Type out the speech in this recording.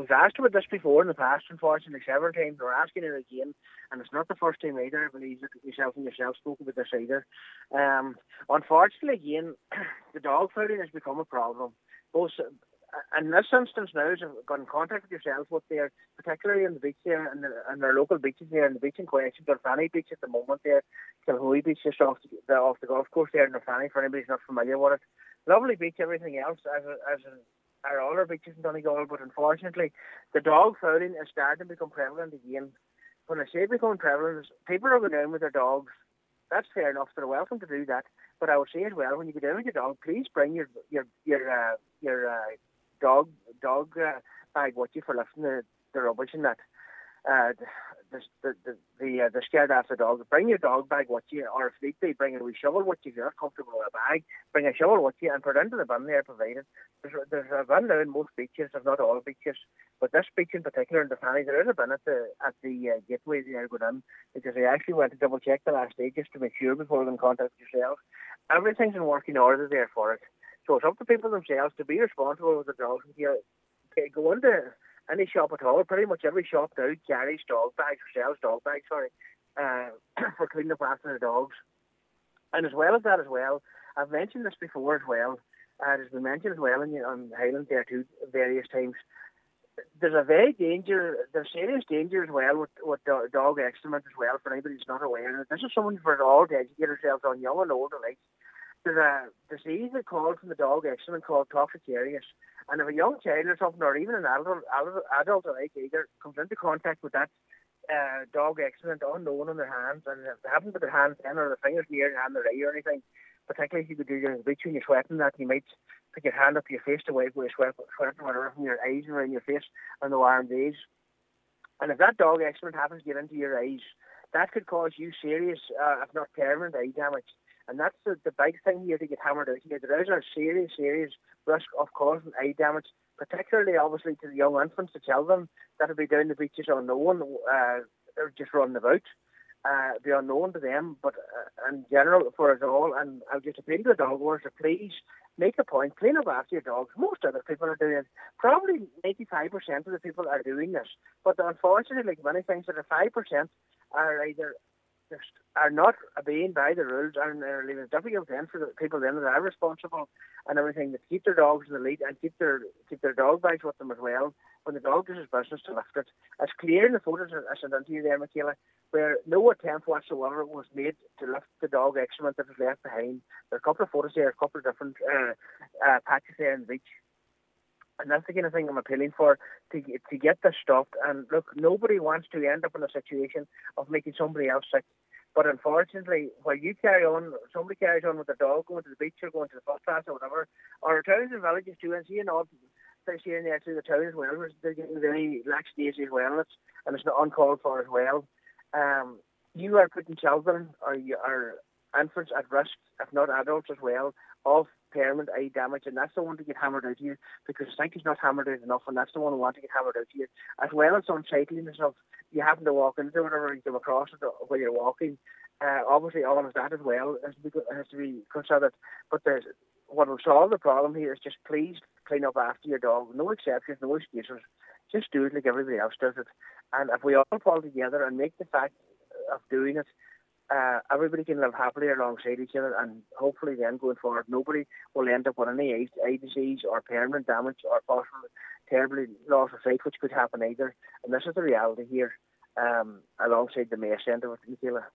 we've asked about this before in the past, unfortunately, several times. We're asking it again, and it's not the first time either. I believe that yourself spoke about this either. Unfortunately, again, the dog fooding has become a problem. Both in this instance now, I've got in contact with yourself with there, particularly in the beach there, and their local beaches there, and the beach in question, Dorfanny Beach at the moment there, Kilhooey Beach just off the golf course there in Dorfanny, for anybody who's not familiar with it. Lovely beach, everything else, as are all our beaches in Donegal, but unfortunately, the dog fouling is starting to become prevalent again. When I say becoming prevalent, people are going down with their dogs. That's fair enough. They're welcome to do that. But I would say as well, when you go down with your dog, please bring your dog bag with you for lifting the rubbish and that. The scared after dog. Bring your dog bag with you, or if need be, bring a wee shovel with you if you're not comfortable with a bag. Bring a shovel with you and put it into the bin there provided. There's a bin now in most beaches, if not all beaches, but this beach in particular in Dorfanny, there is a bin at the gateway there going in, because I actually went to double check the last day just to make sure before they contact yourself. Everything's in working order there for it. So it's up to people themselves to be responsible with the dogs. If you go into any shop at all, pretty much every shop now carries dog bags, or sells dog bags, for cleaning up after the dogs. And as well as that as well, I've mentioned this before as well, it has been mentioned as well on Highland there too, various times. There's serious danger as well with dog excrement as well, for anybody who's not aware. This is something for us all to educate ourselves on, young and old alike. There's a disease that called from the dog excrement called toxicarius. And if a young child or something, or even an adult alike either, comes into contact with that dog excrement unknown on their hands, and if they haven't put their hands in or their fingers near their hand or eye or anything, particularly if you could do your beach when you're sweating, that you might put your hand up to your face to wipe away sweat or whatever from your eyes and around your face on the warm days. And if that dog excrement happens to get into your eyes, that could cause you serious, if not permanent, eye damage. And that's the big thing here to get hammered out here. There is a serious risk of causing eye damage, particularly obviously to the young infants, the children that will be down the beaches unknown, or just running about. Be unknown to them, but in general for us all. And I'll just appeal to the dog owners to please make a point, clean up after your dogs. Most other people are doing it. Probably 95% of the people are doing this, but unfortunately, like many things, that 5% are either are not obeying by the rules, and they're leaving it difficult then for the people then that are responsible and everything, to keep their dogs in the lead and keep their dog bags with them as well when the dog does his business to lift it. It's clear in the photos I sent into you there, Michaela, where no attempt whatsoever was made to lift the dog excrement that was left behind. There are a couple of photos there, a couple of different patches there on the beach. And that's the kind of thing I'm appealing for, to get this stopped. And look, nobody wants to end up in a situation of making somebody else sick. But unfortunately, while you carry on, somebody carries on with their dog, going to the beach or going to the bus class or whatever, or towns and villages too, and seeing all things here and there through the town as well, they're getting very lax days as well, and it's not uncalled for as well. You are putting children or infants at risk, if not adults as well, of permanent eye damage, and that's the one to get hammered out to you, because I think it's not hammered out enough, and that's the one who want to get hammered out to you, as well as unsightliness of you happen to walk into whatever, you come across it while you're walking. Obviously all of that as well has to be considered, but what will solve the problem here is just please clean up after your dog. No exceptions, no excuses. Just do it like everybody else does it. And if we all pull together and make the fact of doing it, everybody can live happily alongside each other, and hopefully then going forward nobody will end up with any eye disease or permanent damage or possible terribly loss of sight, which could happen either. And this is the reality here, alongside the mess end of it, Michaela.